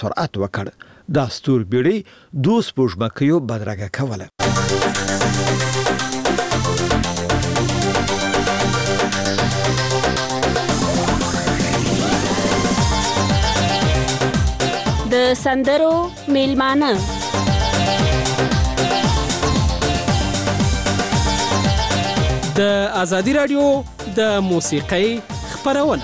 سرعت وکړ. دا ستوربیړۍ 2 سپوږمکیو بدرګه کوله. د سندرو میلمانه د ازادي رادیو د موسیقۍ خپرونه.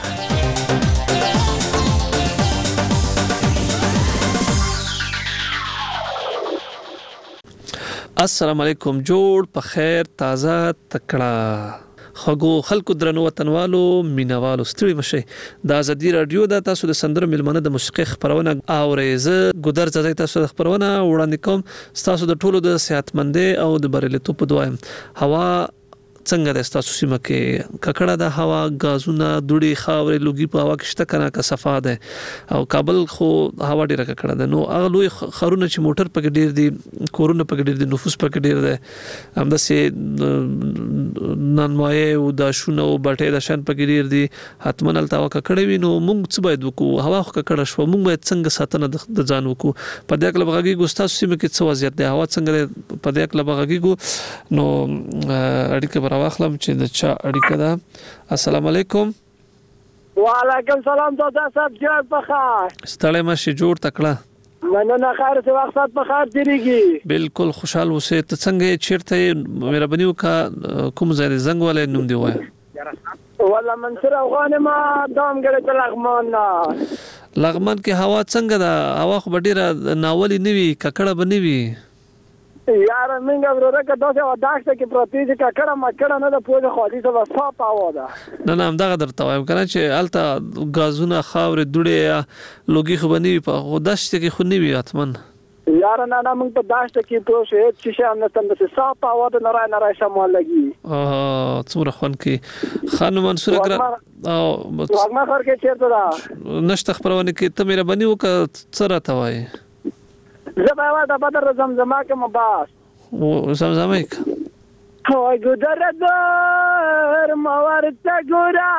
السلام علیکم. جوړ په خیر، تازه تکړه خغو خلکو درنو وطنوالو مینوالو ستړي مشه. د ازادي رادیو د تاسو د سندرو میلمانه د موسیقۍ خبرونه اورېزه ګودر ځای تاسو د خبرونه وړاندې کوم. تاسو د ټولو د صحتمندۍ او د بریالیتوب په دعا. هوا څنګه د تاسو سیمه کې ککړه د هوا غازونه دوړي خاورې لوګي په هوا کې شته کنه که صفا ده او کابل خو هوا ډیره ککړه ده. نو هغه لوی خرونه چې موټر پکې ډیر دي، کورونه پکې ډیر دي، نفوس پکې ډیر ده، همداسې ننمایي او د شونه او بټې د شان پکې ډیر دي. حتمن الته هوا ککړه وي. نو موږ څه باید وکړو؟ هوا خو ککړه شو، موږ باید څنګه ساتنه د ځان وکړو؟ په دې کې لږه ګوستاسو سیمه کې څه وضعیت ده؟ هوا څنګه په دې کې لږه نو اړیکه واخلم چې د چا اړیکه ده. السلام علیکم. وعلیکم سلام. دادا صاحب جوړ په خیر. ستړی مشه، جوړ تکړه. مننه. خیر څه وخت په خیر تیریږي؟ بالکل خوشحال اوسې. ته څنګه چیرته مهرباني وکړه کوم ځای زنګ ولې نوم دی وای؟ والله منصور افغان ما دام ګړې ته لغمان. لغمان کې هوا څنګه ده؟ هوا خو ډیره ناولي نه وي، ککړه به نه وي یار. منګه ورته که تاسو وداخته کې پروتې چې ککړه مکړه نه ده پوهه خالي څه صاف هوا ده. نه همدغه درته وایم کنه چې الته غازونه خاورې دوړې لوګي خو بنوي په غداشت کې خو نه وي اتمن. یار نه موږ په داشت کې پروسه هیڅ شي هم نه تم د صاف هوا ده، نه شمال لګي. څومره خون کې خان منصور اگر او وګما خر کې چیرته ده نشته خبرونه کې ته مې ربني وک څه راته وای؟ زما د بدر زمزمه کې مباس او زمزمه کې هاي ګدر در مورته ګورا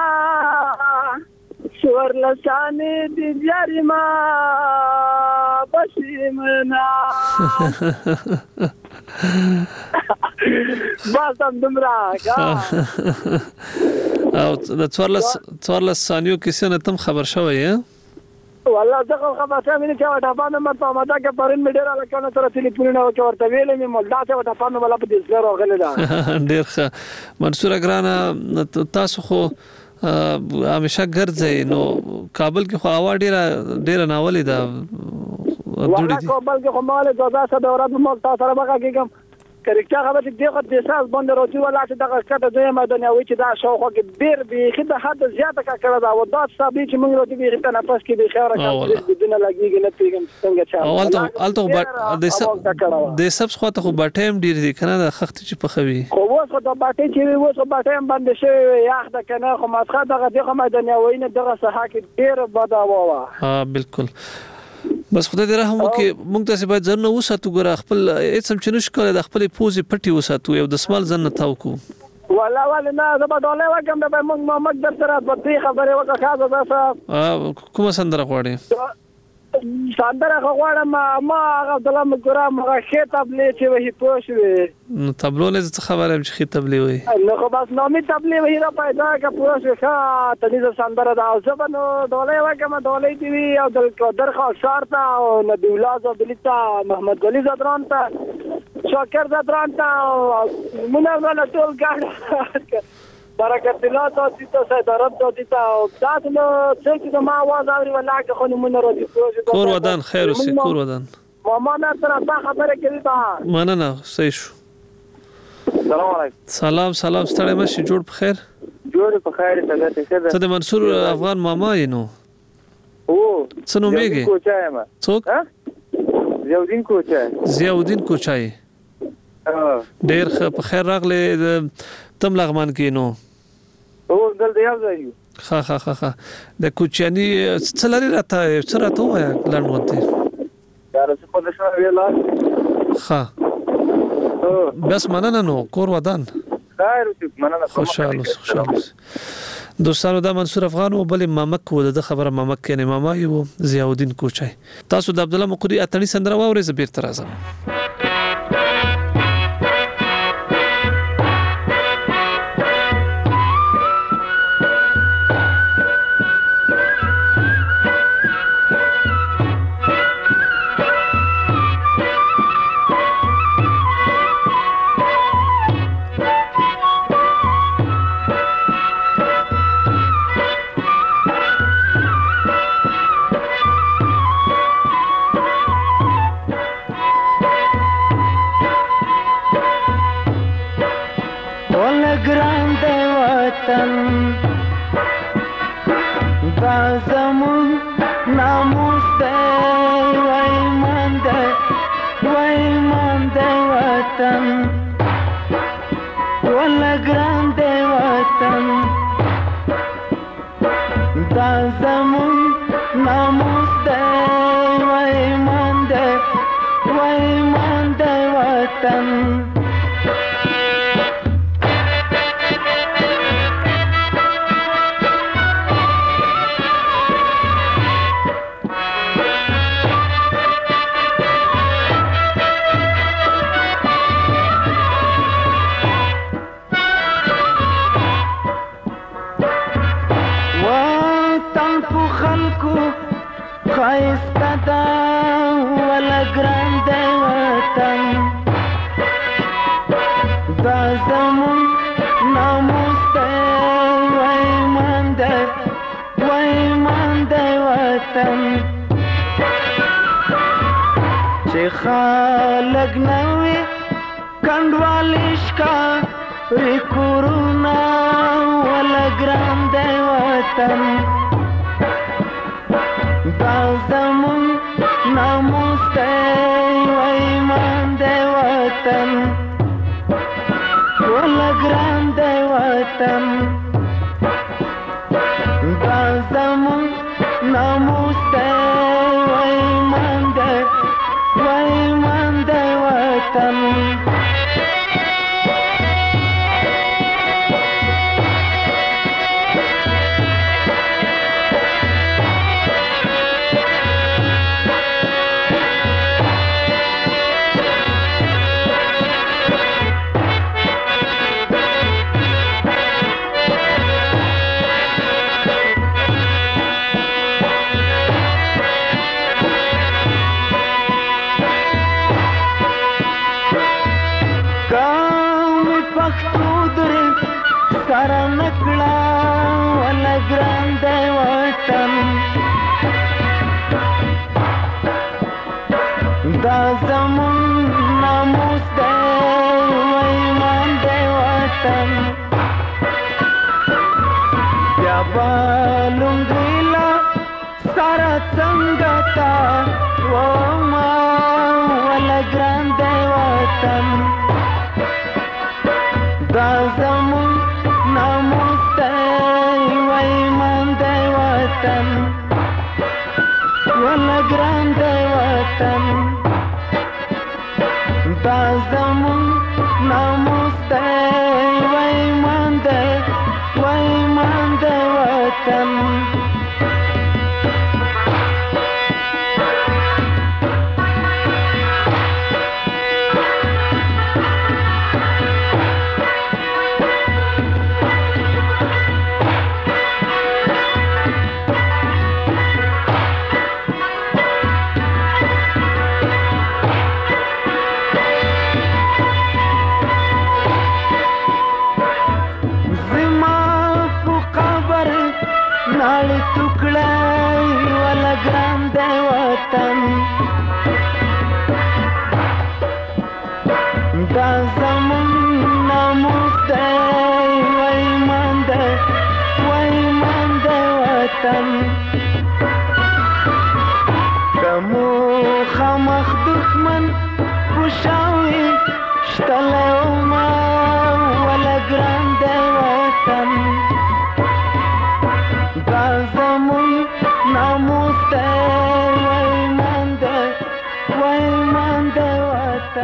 شور لسانې دي جریما بشیمنا باسم دمرا او د 14 ثانیو کې څنګه تم خبر شوی یې؟ والله زه خبر ته مې چې وټا باندې مې په ماده کې پرین مې ډیر الکانه تر ټلیفونونه ورته ویلې مې مولدا ته وټا باندې ولا په دې سره راغله ده. ډیر ښه منصور اگرانه تاسو خو همیشه ګرځئ. نو کابل کې خو هوا ډیره ناولې ده. والله کابل کې خو مال دادا سره اورات مول تاسو سره بقا کېږم کریکټا خبر چې دغه د ساس باندې راځي ولا چې دغه کټه دوی مدني وي چې دا شاوخه کې ډیر به خد حد زیاته کا کړه دا و دا صاحب چې موږ راځي به ته نه پس کې به خیره کا بدون لګيږي نه پیګم څنګه چا الته د سب خو ته خو باټیم ډیر دي کنه د خخت چې په خوي خو وڅ دا باټې چې وڅ باټیم باندې شي یاخ د کنه خو مسخه دغه مدني وي نه دغه صحه کې ډیر بداوا وا. بالکل. بس خدای دې رحم وکړي. موږ تاسو باید ځان نو وساتو ګره خپل هیڅ هم چې نشو کولای د خپل پوزي پټي وساتو یو د سمال ځان نه تاو کو. والله نه زما ډولې وکم د موږ محمد در سره په دې خبره وکړه خاصه تاسو کوم سندره غواړي؟ سندره غواړم ما عبد الله مګرام هغه خطبلې چې وਹੀ پوښوي. نو تبلو نه څه خبره هم چې خطبلې وي؟ نو خو بس نومي تبلې وਹੀ را پیدا کا پوښوي ښا تدې سندره دا او زبنو ډولې وکم ډولې دی او د قدر خو شارتا او نبی الله زبلیتا محمد علي زدران ته شاکر زدران ته مونږ نه ټول ګاډ برکت الله تاسو ته صدرت ته تاسو نو چې ما आवाज اوري ولا که خو مونږ راځي کور ودان خیر اوسې کور ودان ماما نه تر تا خبره کوي تا مننه صحیح شو. سلام علیکم. سلام ستړی مشه، جوړ په خیر. جوړ په خیر ته د منصور افغان ماما یې نو او څه نو میږي څوک؟ ضیاءالدین کوچای. ډیر په خیر راغله. تم لغمان کې نو او دلته یو ځای ها د کوچانی څه لري راته وایا لاندې یار څه په دښه ویلا ها بس مننه نو کور ودان خیر مننه خوشاله دوستانو دا منصور افغان او بل مامک و د خبره مامک کنه ماما یو ضیاء الدین کوچای تاسو د عبد الله مقری اتنی سندره واورې زبیر ترازم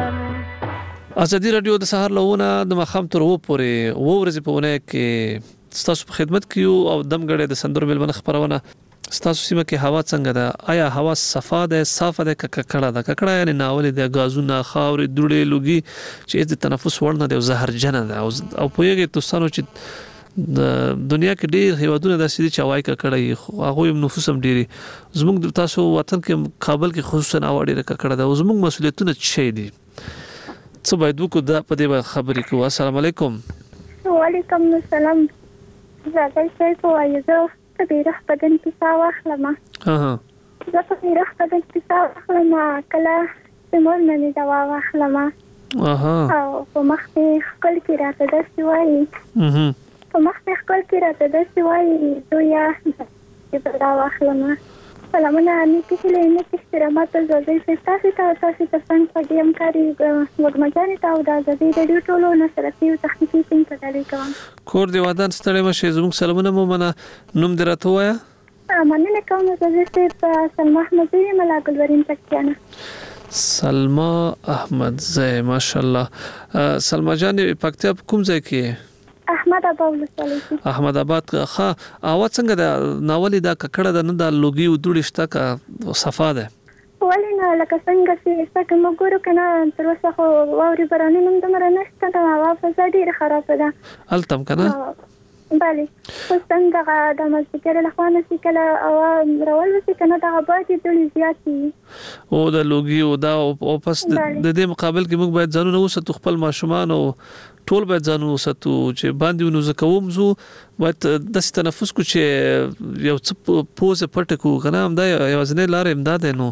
ازادي رادیو د سهار لونه د مخام تر و پورې و ورځې په ونه کې ستاسو په خدمت کې یو او دمګړې د سندرو ملمنه خبرونه ستاسو سیمه کې هوا څنګه ده؟ آیا هوا صفا ده، صافه ده، ککړه ده؟ ککړه یعنی ناول ده، غازونه، خاورې، دوړې، لوګي چې د تنفس وړ نه ده او زهرجن ده او پوهیږئ تاسو چې د دنیا کې ډېر هیوادونه داسې دي چې هوا ککړه خو هغه نفوس هم ډېری. زموږ د تاسو وطن کې کابل کې خصوصا هوا ډېره ککړه ده او زموږ مسؤلیتونه څه دي؟ څه باید وکړو دا په دې خبرې کوو. السلام علیکم. وعلیکم السلام. زه څه وایم په بیرخ بدن کې ساه واخلم. زه په بیرخ بدن کې ساه واخلم کله چې مور مې دوا واخلم او په مخ کې خپل کې راته داسې وایي په مخ کې خپل کې راته داسې وایي دویا چې په دا واخلم. سلامونه نیکی هیلې نیکی احترامات زوځي تاسو ته څنګه پګیم کاری وګمجانې ته او د ازادي رادیو ټولو نشراتي او تخنیکی ټیم ته ډالۍ کوم. کور دی ودان ستړي مشه زموږ سلامونه مو منه. نوم دې راته وایا؟ مننه کوم زه په سلمى احمد زئی ملا ګلورین تکیانه. سلمى احمد زئی ماشاءالله. سلمى جان پکتیا کوم ځای کې؟ احمد آباد ولسوالۍ. احمد آباد ښه. اوا څنګه د ناولې دا ککړه ده نه د لوګي او دوړې شته کا صفا ده؟ ولې نه لکه څنګه چې څنګه موږ ګورو کنه تر اوسه خو واوري باراني نوم دمره نشته دا هوا فضا ډېره خرابه ده. التم کنه؟ بله خو څنګه د مازدیګر له خوا نه چې کله هوا راول وسي کنه دا باید دوړې زیاتې او د لوګي او دا او پس د دې مقابل کې موږ باید ځانونه وساتو خپل ماشومان او ټول باید ځانونه وساتو چې باندې ونو زکوم زو باید د تنفس کو چې یو څه پوزه پټ کو کنه هم دا یو ځنه لار امداد نو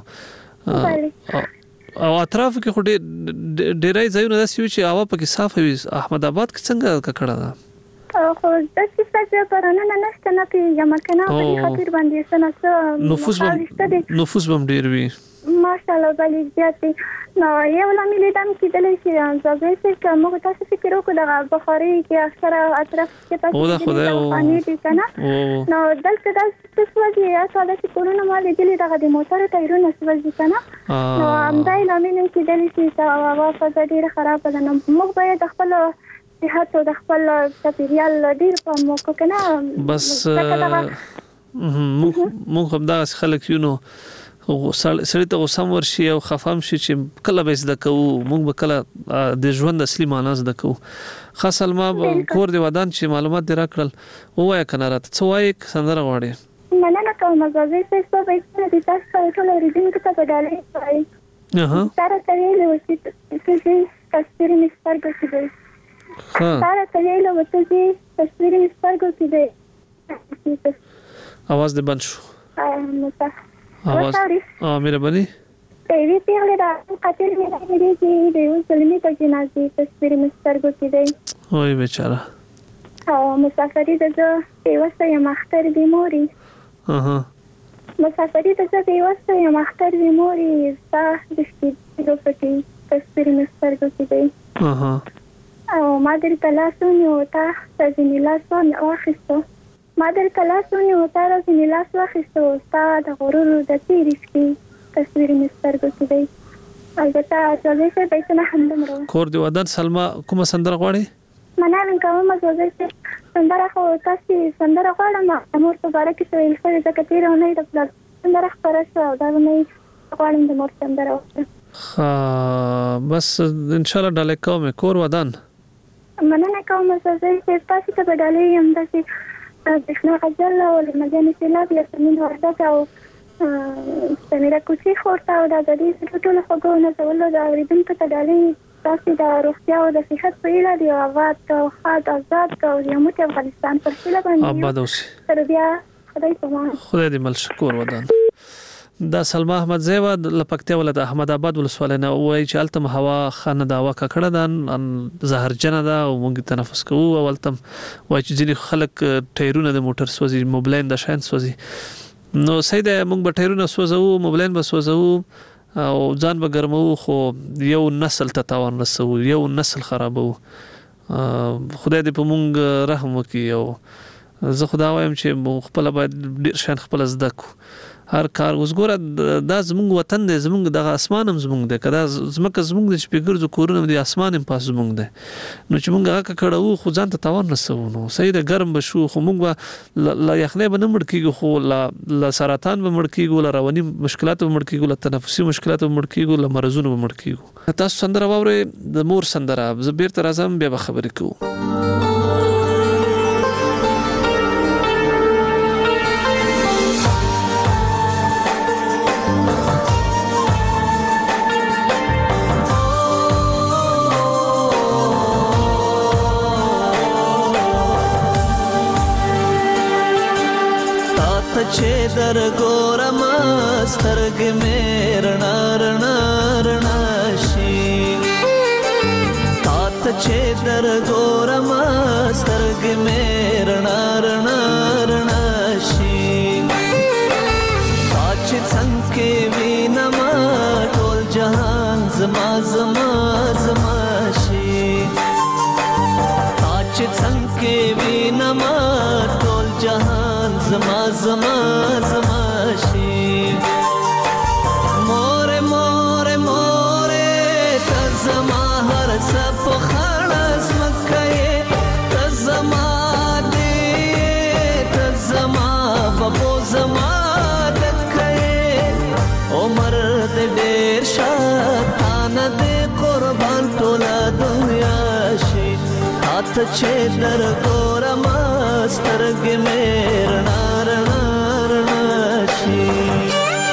او اطراف کې خو ډېرای ځایونه داسې وي چې هوا پکې صاف وي. احمد آباد کې څنګه ککړه ده؟ خو د څه پرانه نه نشته نه پیژم کنه په خاطر باندې سناسه نفوس هم ډېر وي ماشاءالله بلې زیاتې نو یو لامل دا کېدلی چې زه چې موږ تاسو فکر وکړو د بخاري کې اکثره اطراف کې تاسو پانی دي کنه نو دلته دا څه وځي یا څه چې کورونه مال دي د موټر ټایرونه سوځي کنه نو همدای لامل کېدلی چې هوا فضا ډېره خراب ده. نو موږ باید خپل صحت او د خپل چاپیریال ډېر په موکو کنه بس موږ هم دا خلک یو نو سړی ته غوسم ورشي او خفام شي چې کله به زده کوو موږ به کله د ژوند اصلي معنا زده کوو. خاص سلمى کور دی ودان چې معلومات دی راکړل وایي کنه راته څه وایي سندره غواړي؟ مننه کوم زه څه به د تاسو ټول اوریدونکو ته ډالۍ وایم. سره کوي چې تصویر مسترګو کې ساره کوي ته چې تصویر مسترګو کې आवाज دې بند شو. आवाज مهرباني وی پیغله دا قاتل مې دی چې د یو سلمي په جنازه تصویر مسترګو کې دی. وای بیچاره او مسافری د پیوسته یم اختر دی موري. مسافری د پیوسته یم اختر دی موري ستا د شپې د تصویر مسترګو کې دی. او ما در تلاسونی وتا ځینې لاسونه واخیستو ما در تلاسونی وتا ځینې لاس واخیستو ستا د غرور د تیریشتي تصویر مسترګو کې دی. البته زه چې پیسې هم دمرو کور دی ودان. سلمى کومه سندره غواړي؟ مننه کوم زه چې سندره خو تاسو سندره غواړم مور په باره کې ویل شوی ځکه تیرونه د پلان سندره خبره شو دا نه غواړم د مور سندره بس ان شاء الله ډالۍ کوم کور ودان. مننه کوم زه چې تاسو ته ډالۍ هم داسې دښنا غزل او مجان سیلاب یا سمین ورته او سمیرا کوچی خورته او د دې ټول خبرونه زولو د اوریدونکو ته ډالۍ تاسو د روغتیا او د صحت په اړه دی آباد او خاط آزاد او یموت افغانستان پر سیله باندې آباد اوسي. تر بیا خدای په خدای دې مل شکر ودان. دا سلمى احمد زئی ود لپکتیا ولد احمد آباد ولسوالۍ نه وایي چې التم هوا خانه دا هوا ککړه ده زهرجنه ده او موږ تنفس کوو او التم وایي چې ځینې خلک ټایرونه د موټر سوځي موبلین د شاین سوځي. نو سید موږ به ټایرونه سوځو موبلین به سوځو او ځان به ګرمو خو یو نسل ته تاوان رسو یو نسل خرابو. خدای دې په موږ رحم وکړي او زه خدا وایم چې خپل باید ډیر شان خپل زده کو هر کار اوس ګوره دا زمونږ وطن دی زمونږ دغه اسمان هم زمونږ دی که دا ځمکه زمونږ دی چې پرې ګرځو کورونه دی اسمان هم پاس زمونږ دی نو چې مونږ هغه کړو خو ځان ته تاوان رسوو نو صحیح ده ګرم به شو خو مونږ به له یخنۍ به نه مړ کېږو خو له سرطان به مړ کېږو له رواني مشکلاتو به مړ کېږو له تنفسي مشکلاتو به مړ کېږو له مرضونو به مړ کېږو تاسو سندره واورئ د مور سندره زه بیرته راځم بیا به خبرې کوو چې در ګورم سترګې مې رڼا رڼا رڼا شي تاته چې در ګورم سترګې مې رڼا رڼا رڼا شي تا چې څنګه وینم ټول جهان زما زما زما شي تا چې څنګه وینم ټول جهان زما زما زما شي مور مور مور ته زما هر څه په خړس مکه ته زما دې ته زما بابو زما دکه عمر دې ډېر شاتان دې قربان ټول دنیا شي ته چې در ګورم سترګې مې رڼا رڼا رڼا شي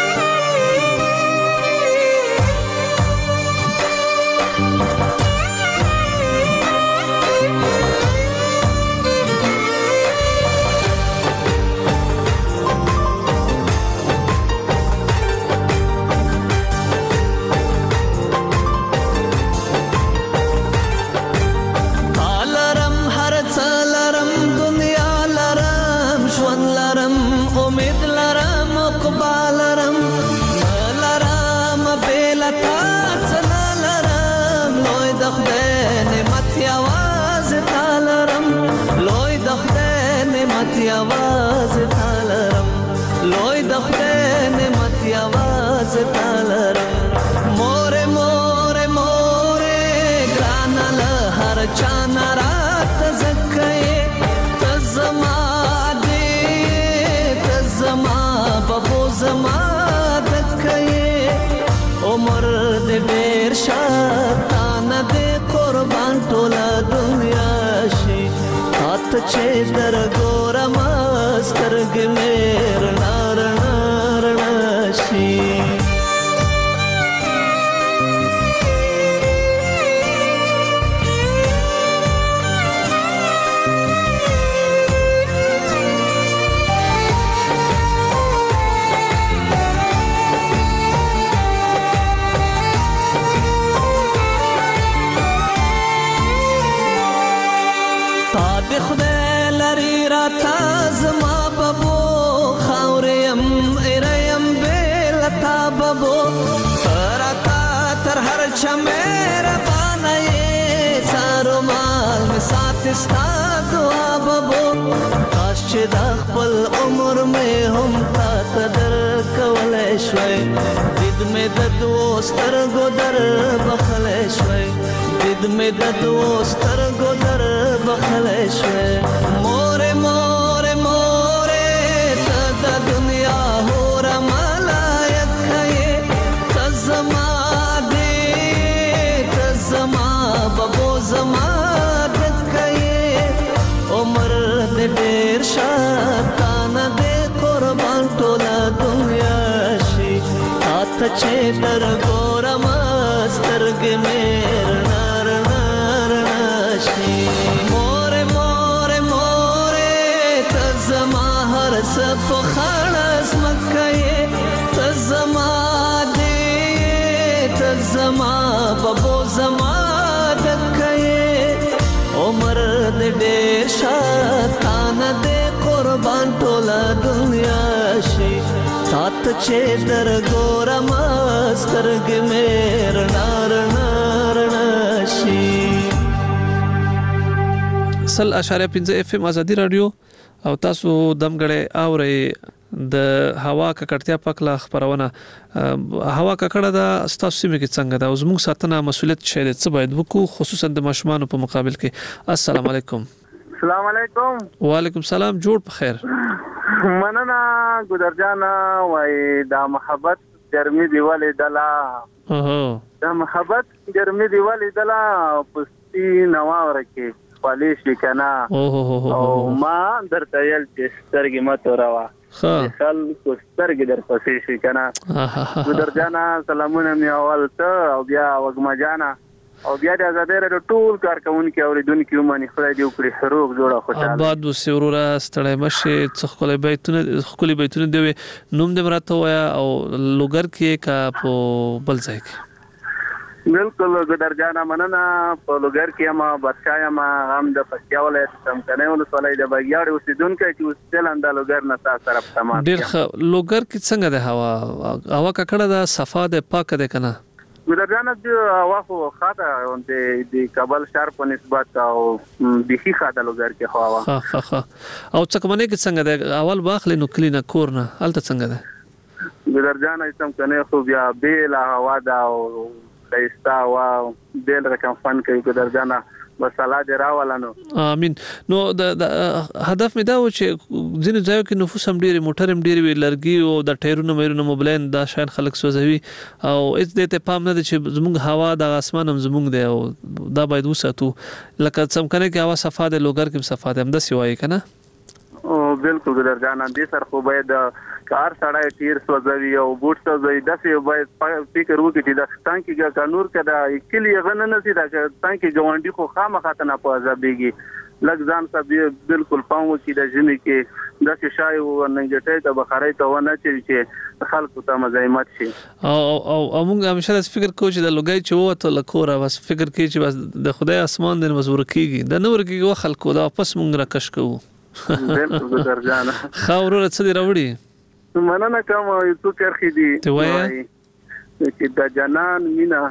आवाज तालरम लोय दखते ने मत आवाज तालरम मोरे मोरे मोरे ग्रानल हर चाना रात जक्के तजमा दे तजमा बबो जमा दक्के उमर दे बेर शातान दे कुर्बान टोला दुनिया शी हाथ چې در ګورم سترګې مې رڼا رڼا رڼا شي خدای لري را تازما بابو خاوریم ایریم بیل تا بابو راتا تر هر چمیر بانای سارو مال می سات استا دعا بابو کاش چې د خپل عمر مې هم تا قدر کولای شوي دید مې د دوستر ګودر بخلای شوي دید مې د دوستر ګودر بخلای شوي مور مور مور ته د دنیا هور ملایت کړي تزما دې تزما بابو زما دکې عمر دې ډېر شاتان دې قربان ټوله دنیا شي هاته چې در ګورم سترګې مې رڼا رڼا رڼا شي مور مور مور ته زما هر څه په خړس مکه ته زما دې ته زما بابو زما دکې عمر دې ډېر شاتان دې قربان ټوله دنیا شي تات چې در ګورم سترګې مې رڼا رڼا رڼا شي 100.5 FM ازادي رادیو او تاسو دمګړې اورئ د هوا ککړتیا په اړه خبرونه هوا ککړه ده ستاسو سیمه کې څنګه ده او زموږ ساتنه مسؤلیت شې څه باید وکړو خصوصا د ماشومان په مقابل کې السلام علیکم السلام علیکم وعلیکم السلام جوړ په خیر مننه ګدرجان وای دا محبت ګرمي دیواله دلا دا محبت ګرمي دیواله دلا پستی نواور کې خالي شي کنه او ما درته یل چې سترګې مت وروا خل کو سترګې در پسې شي کنه ګدرجان سلامونه می اول ته او بیا وګما جانا او بیا د آزادۍ ټول کارکونکو اوریدونکو باندې خدای دې وکړي روغ جوړه خوشاله آباد وسه ورورا ستړی مشه څخه خپل بیتونه دی نوم دې مرته وایا او لوګر کې کا په بل ځای کې بالکل ګدرجانا مننه په لوګر کې ما بادشاہ ما هم د پکیا ولایت څمکنه ولسوالۍ د بګیاړ اوسیدونکو چې وسیلند لوګر نه تاسو طرف تمام ډیر لوګر کې څنګه ده هوا ککړه ده صفا ده پاک ده کنه ګدرجانا د واخو خاطه د کابل شهر په نسبت او بيخي خاطه لوګر کې هوا او څکمنه کې څنګه ده اول باخله نو کلینه کورنه الته څنګه ده ګدرجانا څمکنه خو بیا بیل هوا ده او دایستا واو بیل رقم فن کوي ګدرجانا مساله دی راولانو امين نو د هدف مې دا و چې ځینې ځایو کې نفوس هم ډېری موټر هم ډېری لرګي او د ټایرونو مېرونو موبلین دا شاین خلک سوځوي او هیڅ دې ته پام نه دی چې زموږ هوا د اسمان هم زموږ دی او دا باید وساتو لکه څمکنه کې هوا صفا ده لوګر کې صفا ده هم د سیوای کنه او بالکل ګدرجانا دې سر خو باید کار سړی تیر سوځوي او بوټ سوځوي داسې باید فکر وکړي چې د ټانکي قانون کده کلی غن نه سي دا ټانکي ګوانډي خو خامخا ته نه پوهځبيږي لږ ځان سره بالکل پاو چې د ژمي کې داسې شای او ننګټي ته بخاري ته ونه چې خلکو ته مزاحمت شي او موږ همیشه فکر کوو چې د لوګي چې وته لکوره بس فکر کوي چې بس د خدای اسمان د مزور کیږي د نور کېږي خلکو دا پس موږ راکش کوو بالکل ګدرجانا خاورو څه دی راوړي مننه کوم یو څو کرخي دي چې د جنان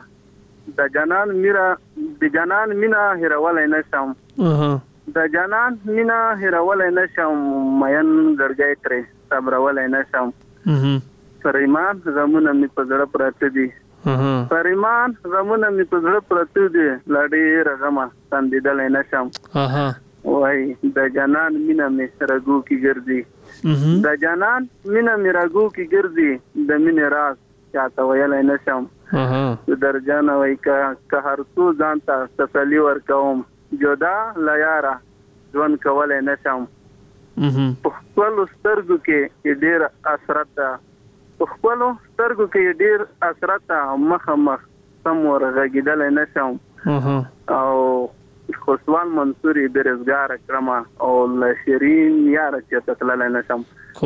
مینا هرولای نشم د جنان مینا هرولای نشم مین ګرګای ترې صبرولای نشم پریمان غمونه می په زړه پراته دي پریمان غمونه می په زړه پراته دي لړې رغمه تندیدلای نشم وای د جنان مینا می سرګو کی ګرځي د جنان مینا میراګو کی ګرځي د مینې راز چاته ویلای نشم درجان وای که هر څو ځانته تسلی ورکوم جدا لیارا ځوان کولای نشم په خپل سترګو کې ډیر اثرات په خپل سترګو کې ډیر اثرات مخ سم ورغږیدل نشم او خوشوال منصوري برزګار کرما او لشرین یار چې تطلل نشم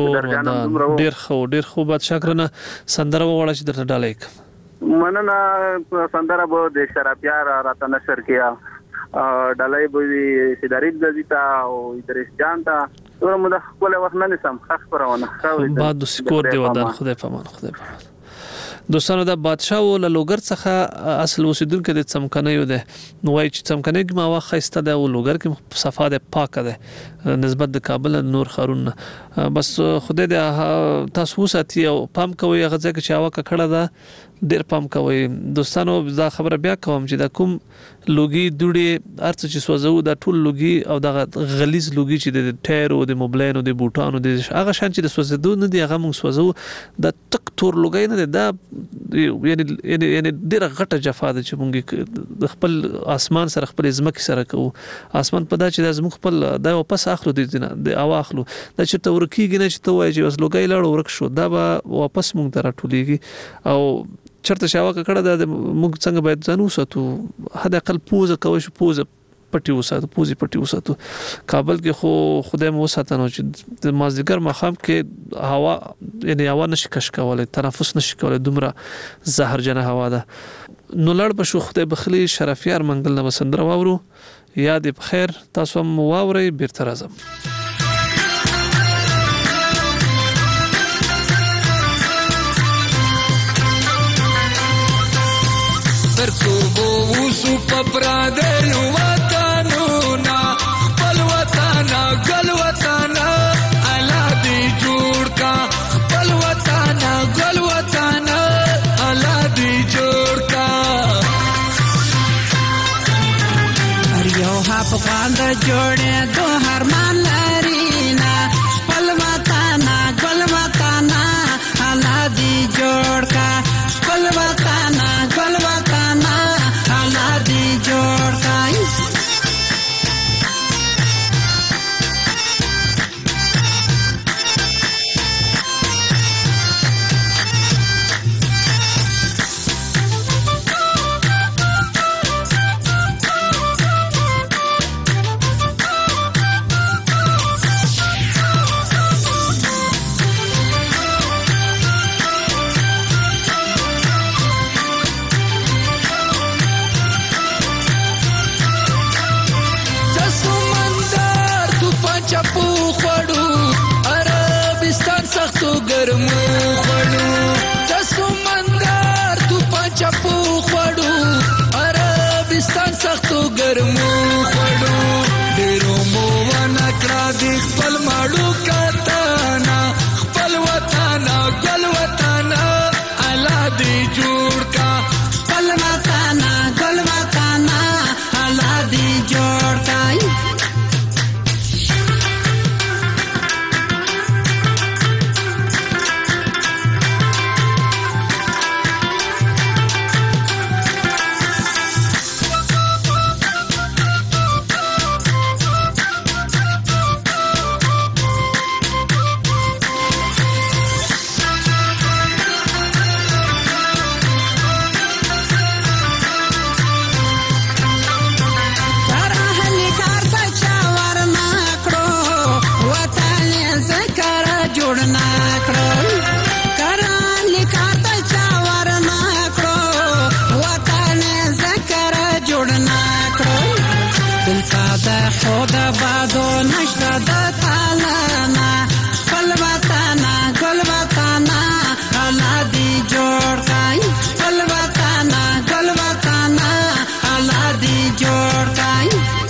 ډیر خو باد شکرنه سندره وړه چې درته ډالې مننه سندره به د شرافیار راته نشر کیا ډالې به سیداریب زیتا او درس جانتا ورمه د خپل وخت نه نسم خبرونه بعد سکور دی ودان خدای پامان دوستانو د بادشاہ ول لوګر څخه اصل اوسیدونکو د څمکنه یو ده نو وای چې څمکنه کې ما واخ خسته ده او لوګر کې صفه ده پاک ده نسبت د کابل نور خارون بس خدای د تاسو ساتي او پام کوي هغه ځکه چې هوا کړه ده ډیر پام کوي دوستانو دا خبره بیا کوم چې د کوم لوګي دوړي ارڅ چې سوځو د ټول لوګي او د غلیظ لوګي چې د ټایر او د موبلین او د بوټانو د هغه شان چې د سوځدو نه دی هغه موږ سوځو د تک تور لوګي نه دا یعنی ډیره غټه جفا ده چې موږ د خپل اسمان سره خپل ځمکې سره کوو اسمان په دا چې د زموږ خپل د واپس اخلو د اوا اخلو دا چې تور کیږي نه چې ته وایي چې بس لوګي لاړ ورک شو دا به واپس موږ ته راټولېږي او چرته شاوه کړه د موږ څنګه باید ځانو ساتو هدا اقل پوزه کوي شو پوزه پټي وساتو پوزي پټي وساتو کابل کې خو خدای مو ساتنو چې د مازدیګر مخام کې هوا یعنی هوا نشي کش کولای تنفس نشي کولای دومره زهرجنه هوا ده نو لړ په شو خدای بخلي شرافیار منګل نه وسندره واورو یاد په خیر تاسو هم واوري بیرته راځم ترڅو وو پپرادل وطنونا خپل وطن ګل وطن الا دې جوړ کا افغان د جوړې دو هرمان لرینا خپل وطن ګل وطن الله دې جوړ کا خپل وطن ګل وطن الله دې جوړ کا ګرمو خړو تاسو مندار تو پچپو خړو عربستان سختو ګرمو خړو ډیرو مو ونکړه د خپل ماړو کتانا خپل وطن ګل وطن الله دې جوړ کا خپل وطن ګل وطن الله دې جوړ کا خدا بادو نشته د تعالی خپل وطن ګل وطن الله دې جوړ کای خپل وطن ګل وطن الله دې جوړ کای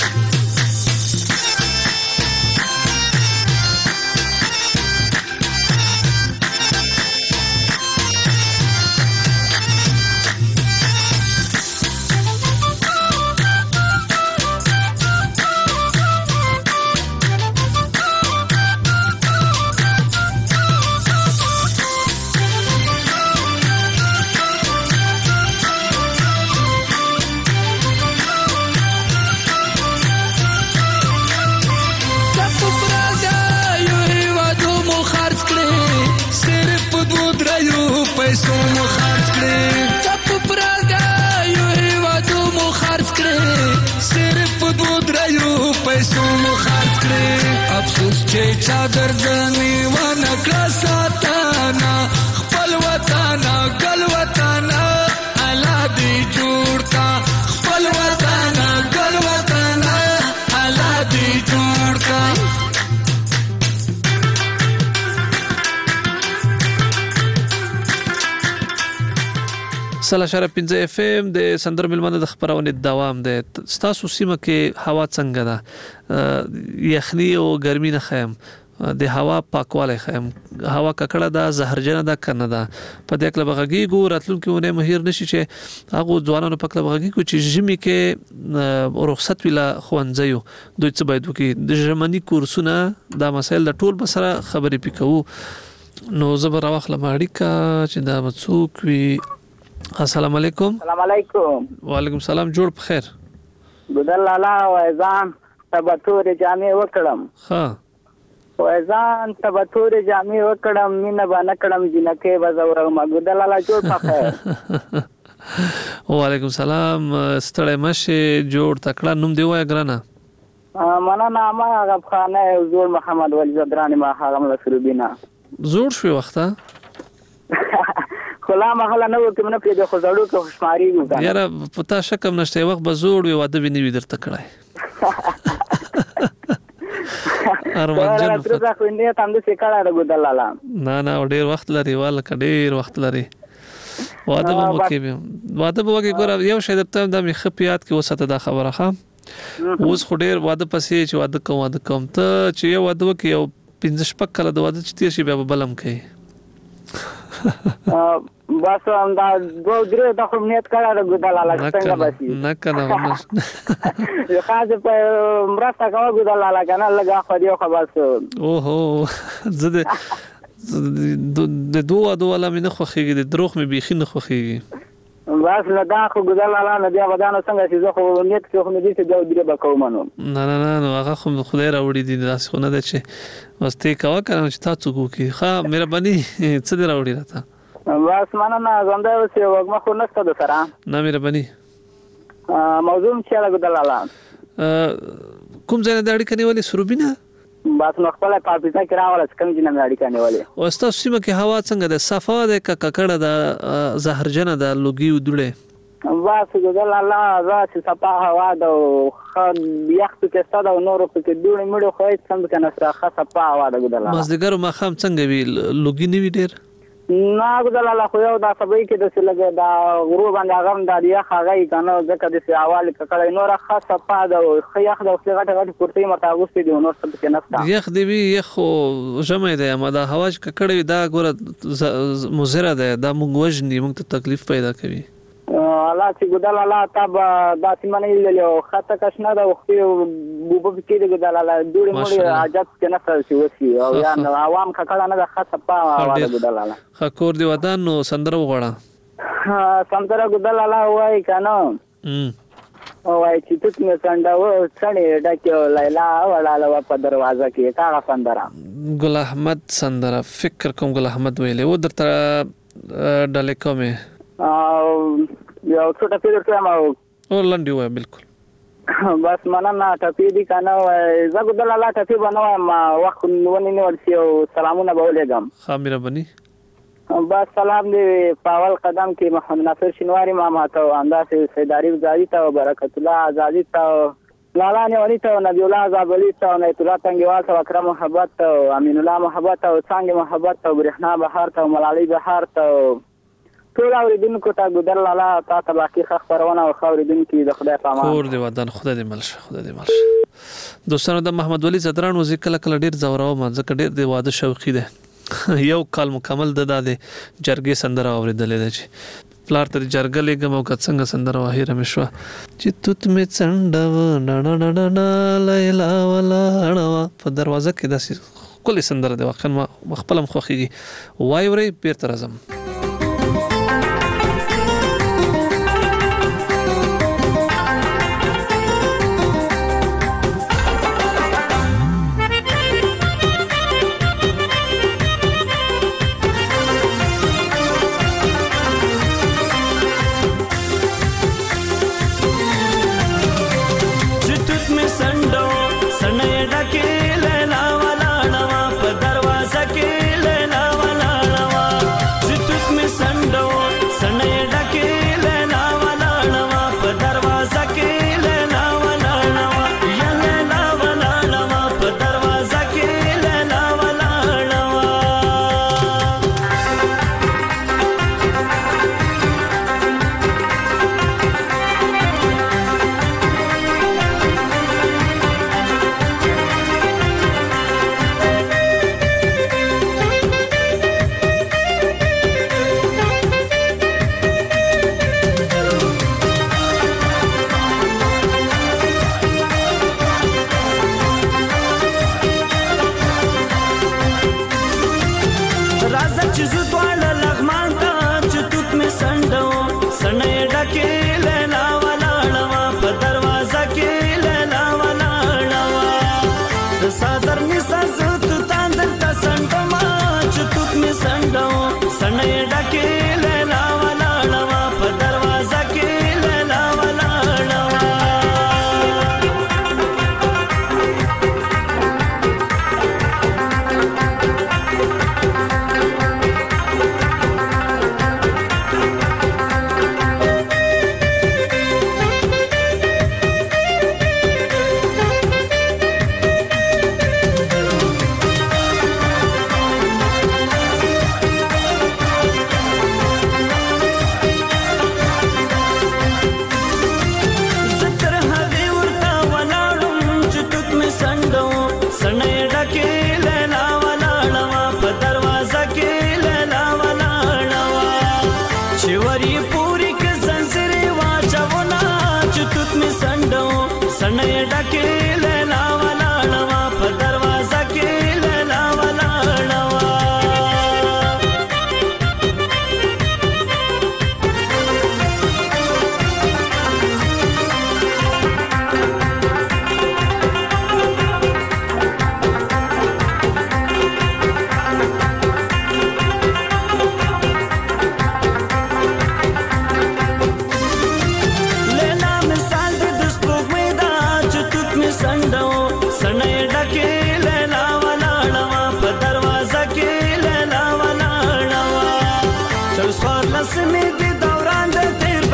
پیسو مو خرج کړې چپ پرګا یو هیوادو مو خرج کړې صرف دو دريو پیسو مو خرج کړې افسوس چې چادر ځنی ونه کړه ساتانا خپل وطن ګل وطن الله دې جوړ کا خپل وطن ګل وطن الله دې جوړ کا سلا شرف 15 اف ام د سندر ملمنه د خبرونه دوام ده ستاسو سیمه کې هوا څنګه ده یخنی او ګرمي نه خیم د هوا پاکواله خیم هوا ککړه ده زهرجنه ده کنه ده په دې کله بغږی ګو راتلونکو نه مهیر نشي چې هغه ځوانانو په کله بغږی کو چې ژمي کې رخصت ویلا خوانځيو دوی څه باید وکي د ژمنی کورسونه دا مسایل د ټول بسره خبرې پکو نو زبر واخله ماړی کا چې دا مڅوک وی السلام علیکم. السلام علیکم. وعلیکم السلام. جوړ په خیر. ګدل لالا وایزان تبتور جامع وکړم. ها. وایزان تبتور جامع وکړم مینه باندې کړم جنکه بزورم ګدل لالا جوړ په خیر. وعلیکم السلام. ستړی مشه جوړ تکړه نوم دی وای ګرانه. مانا نامه غفخانه زور محمد ولی زدرانی ما هغه مسروبینا. زور شوی وخته. خلا مخلا نو کې منه پیدا خو زړو کې خوشماري وکړه یاره پتا شکم نشته وخت به زوړ وي واده ویني ودر تکړای ارمانجن تر خو نه تم دې څکړه راغدلاله نه ډیر وخت لري واله ډیر وخت لري واده به وکي ګور یو شی درته د مخفیات کې وسته دا خبره خام اوس خو ډیر واده پسې چې واده کوم ته چې یو واده وکي یو 15 شپک کله د واده چې تیر شي بیا بلم کوي بس دا دوه درې د خو نیت کړه ګدلاله څنګه باسي نه کنه یو خاصه په مرسته کوي ګدلاله کنه لګا خو دی خو بس اوهو زده د دوه ولا مې نه خوخيږي د دروغ مې بيخي نه خوخيږي بس لدا خو ګدلاله نه بیا ودانو څنګه چې زه خو نیت خو مې دې ته دوه درې بکوم نو نه هغه خو خدای راوړي دي داس خو نه ده چې واستې کاوه کنه چې تاسو کوی ښه مهرباني څه دی راوړي راته بس مننه زنده اوسې وګما خو نشته د سره نه مهرباني موضوع چې ګدلاله کوم ځای د اړیکې نیولې سروبینه بس نو خپل پاپیتا کې راول څنګه چې نه اړیکې نیولې او تاسو سیمه کې هوا څنګه ده صفا ده ککړه ده زهرجنه ده لوګي ودړې بس ګدلاله راځي صفا هوا ده خو یخ کې ستاده نور کې دوړې مړو خو هیڅ څنګه کنه صفا هوا ده ګدلاله مازدګر ما خام څنګه وی لوګي نیوي ډېر نه ګدلاله خو یو دا سبې کې د سلګه دا غرو باندې غم د یخ هغه کنه ځکه د سیاوال ککړې نور خاصه پاده خو یخ د غټه کورتې مرتاغوستې دی نور څه کې نفتا یخ دی یخ جمع دی ما دا هوا ککړې دا ګوره مزره ده دا موږ وژنې موږ ته تکلیف پیدا کوي الله چې ګدلاله تاب دا سیمه له خطه کښنه دا وخت بوبو کې د ګدلاله دوړې مړي عجب کې نه څه وسی او یا عوام ککړه نه د خاصه پاوه ګدلاله خکور دی ودان نو سندره وغړه سندره ګدلاله وای کنه وای چې تو څنګه څنډه و څنډه ډکه لیلا ولاله په دروازه کې کا سندره ګل احمد سندره فکر کوم ګل احمد ویلې و درته ډلې کومه یو څه ټپی درته ما او لنډي وای بالکل بس مننه ټپی دي کنه زه ګدلاله ټپی بنوم ما وخت ونی ورسي او سلامونه به ولېګم خامره بني بس سلام دی پاول قدم کې محمد ناصر شینواری ماما ته انداز سیداری زادی ته برکت الله زادی ته لالا نیولی ته نبی الله زابلی ته نیت الله تنگیوال ته اکرم محبت ته امین الله محبت ته څنګه محبت ته برهنا بهار ته ملالي بهار ته ټول اوریدونکو ته ګدلاله تاسو باقي خبرونه او اوریدونکو د خدای په امان کور دی ودان خدای دې ملشه دوستانو د محمد ولی زدران وزیر کله ډیر زوراو منځ کې ډیر دی واده شوقي ده یو کال مکمل د جرګې سندره اوریدلې ده چې پلار تر جرګه لګم او څنګه سندره واه رمشوا چې توت می څنډه ډډ لیلا ولا اړوا په دروازه کې داسې کله سندره ده واخن ما خپلم خوخيږي وای ورې پیر تر اعظم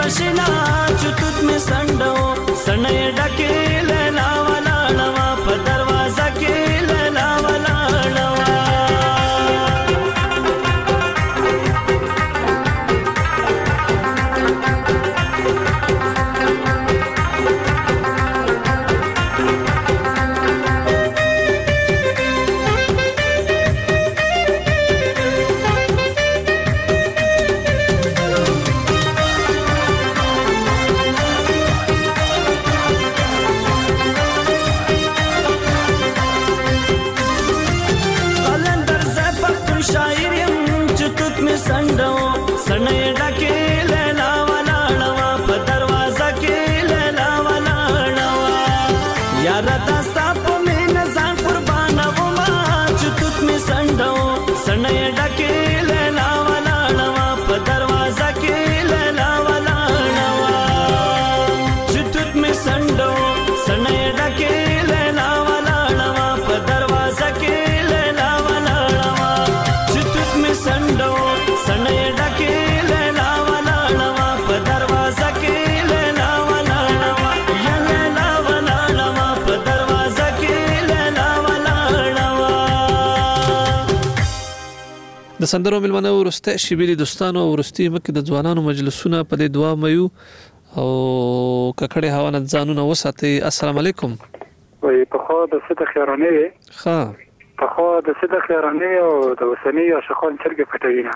آشنا چتوت می سندو سنې ډکه لیلا ولاړوا په دروازه کې لیلا ولاړوا د سندرو ملمنه ورسته شبيلي دوستانو ورستي مکه د ځوانانو مجلسونه په دې دعا مېو او ککړې هوا نه ځانونه وساتي. السلام علیکم. وای په خو د څه د خیرانه وي ها په خو د څه د خیرانه او د وسنی او شخون چرګ پټوینه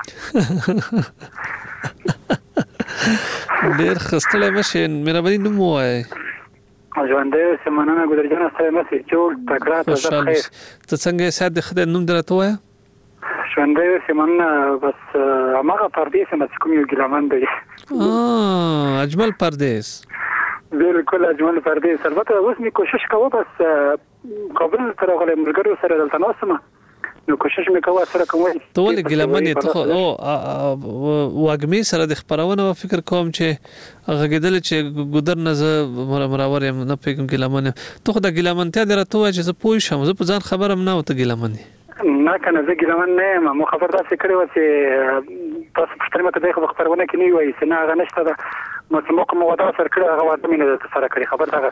ډېر خستله مشه مهرباني نو وای ژوندې سمانه ګذرجن سره مې جوړ تکرار ته خیر ته څنګه ساده خدای نوم درته وای ژوندې سمانه بس هغه پردیس مې کوم یو ګلمن دی اجمل پردیس بالکل اجمل پردیس البته اوس می کوشش کوم بس قبل تر غلې مرګرو سره دلته نوسم نو کوشش مې کوم سره کوم ته ولې ګلمن ته او واګمی سره د خبرونه فکر کوم چې غږیدل چې ګودر نه مراور یم نه پیګم ګلمن ته خو د ګلمن ته درته وای چې زه پوه شم زه په ځان خبرم نه وته ګلمن نه کنه زه ګلمن نه مو خبر داسې کړی و چې تاسو پښتنه مته د خبرونه کې نه وایي چې نه هغه نشته ده نو چې موږ مو ودا سره کړی هغه واده مینه سره کړی خبر دا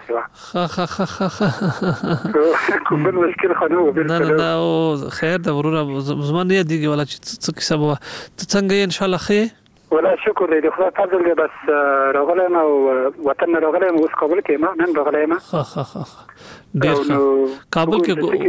غسیوا کوم مشکل خنو بالکل نه او خیر د ورور زمان نه دیږي ولا چې څه کیسه بوا ته څنګه ان شاء الله خیر ولا شکر دې خدای فضل دې بس راغلم او وطن راغلم اوس کابل کې ما نن راغلم ډېر کابل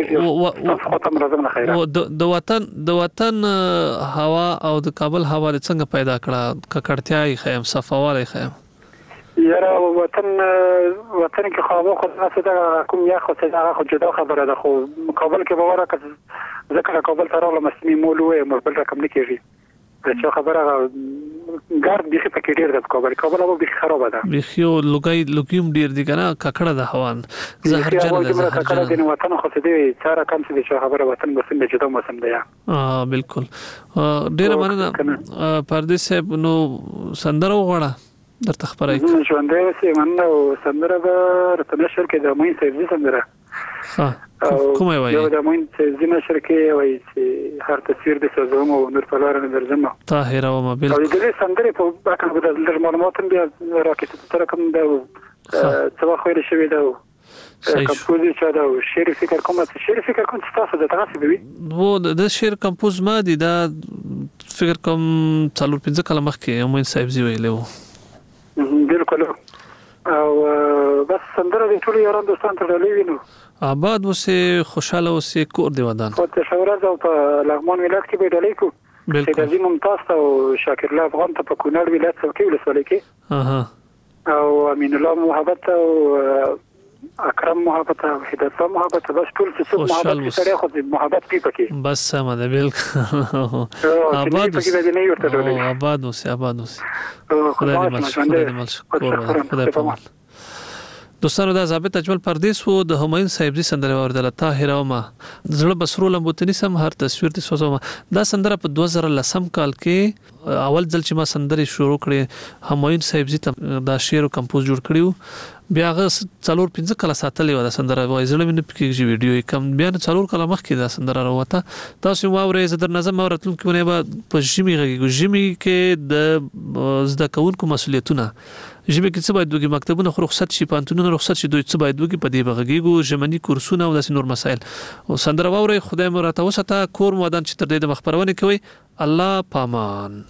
کې د وطن هوا او د کابل هوا څنګه پیدا کړه ککړتیاي خیم صفاواله خیم یاره وطن کې خو څه دا کوم یا خو څه دا خو جدا خبره ده خو کابل کې به ورکه ذکر کابل ته راغلم مسمی مولوي مبل رقم نه کیږي چې خبره ګارد به پکې ډیر د کابل به خراب ده بخیو لوګیم ډیر دي کنه ککړه ده هوان زهر جن ککړه دي وطن خو دې چاره کم څه دي خبره وطن بس نه جدا موسم ده بالکل ډیر مننه پردیس صاحب نو سندرو غواړه درته خبرای ژوندې سي مننه سندره به رتنشر کې د مې سيزي سندره کومه وایي یو د مين چې زینه شرکې وایي چې هر تصویر د سوزوم او نور په لار نه درځم طاهر او مبل او د دې سندرې په باکه د معلومات بیا راکېته تر کوم دا څه خو یې شوی دا کمپوز چې دا شعر فکر کوم چې تاسو د تاسو به وو د شعر کمپوز ما دي دا فکر کوم څلور پنځه کلمه مخکې مو صاحب زی ویلو بالکل او بس سندره د ټولو یاران دوستان ته لوي نو آباد وسه خوشاله وسه کور دی ودان او ته شورز او په لغمان ولایت کې به ډلې کو چې د زموږ ممتاز او شاکر الله افغان ته په کونړ ولایت کې ولسوالۍ کې او امین الله محبت او اکرم محبت او هدایت محبت بس ټول څه محبت سره خو محبت پکې بس سم ده بالکل آباد وسه خدای دې مل دوستانو دا ضابط اجمل پردیس وو د همایون صاحب زی سندره اوردل طاهر او ما زړه بسرو لمبوتنی سم هر تصویر دي سوزو دا سندره په 2010 کال کې اول ځل چې ما سندرې شروع کړې همایون صاحب زی ته دا شعر او کمپوز جوړ کړیو بیا هغه 4-5 کله ساتلې و دا سندره وای زړه مې نه پکېږي ویډیو کم بیا 4 کله مخکې دا سندره راوته تاسو واورئ زه در نظم اورتل کې ونه په ژمي غږیږي ژمي کې د زده کوونکو مسولیتونه ژمي کې څه باید وګي مکتبونه خو رخصت شي پانتونونه رخصت شي دوی څه باید وګي په دې بغږیږي ژمنی کورسونه او داسې نور مسائل او سندره واورئ خدای مو راته وساته کور مودان چې تر دې د مخبرونه کوي الله پامان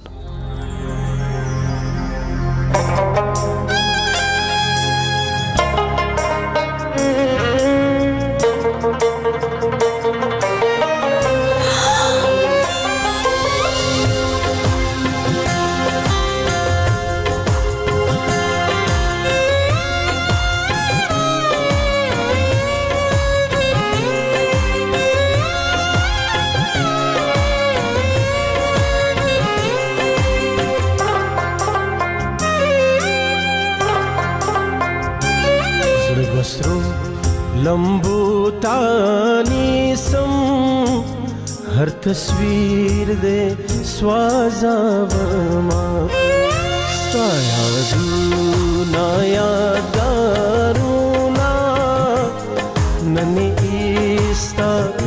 लंबू तानी सम हर तस्वीर दे स्वाजावमा स्ताया दूना यादारूना ननी ईस्ता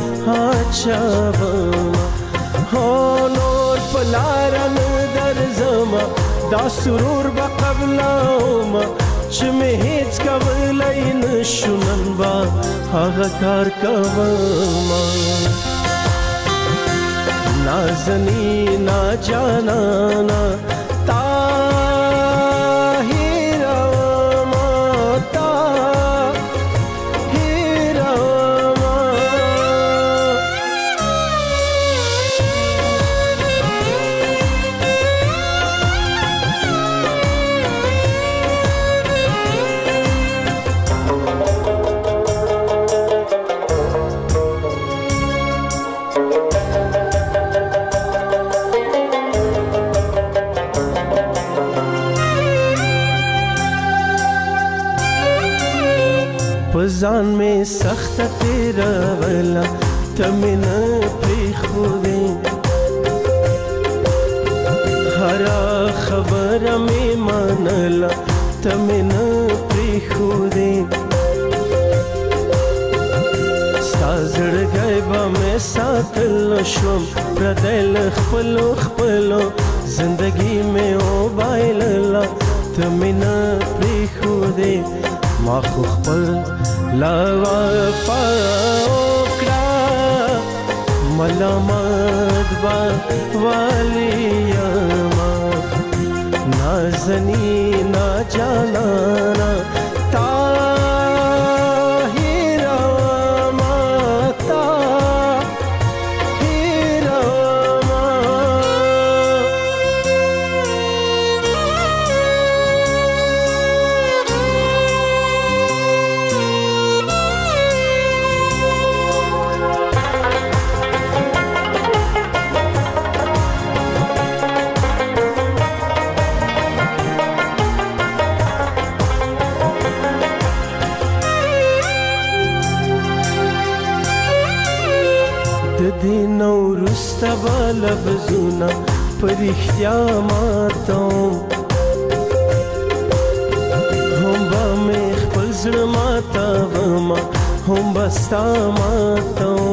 हाचावमा होनोर पलारन दरजमा دا سرور بقبلاوما چې مې هیڅ کولی نشو نن به هغه کار کوما نازنینا جانانا تا هیروما تا هیروما ځان مې سخت تیرا ولا تمنا پریخوي هر خبر مې منلا تمنا پریخوي سازړ غیبا مې ساتل شوم پردل خپلو خپلو زندگی مې او بایللا تمنا پریخوي ما خو خپل لا وفا وکړه ملامت با واليما نازنینا جانانا طاهرما سبا لفظونا پرختیا ماتاو هم با می خپل زړه ماتاوما هم بستا ماتاو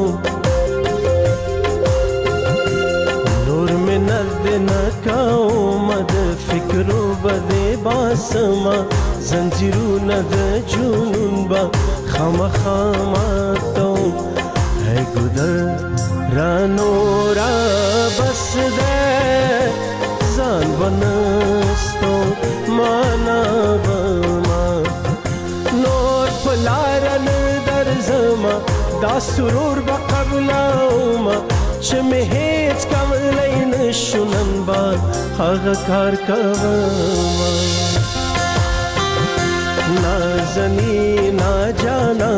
نور می ند نکاو مد فکرو بده باسما زنجیرونه د جنون با خامخا ماتاو ہے ګدر رانو را بس دے زان ونستو مانا وما نور پلارن در زما دا سرور بقبلاوما چه می هیچ کولی نشو نن بار هغه کار کوما نازنینا جانا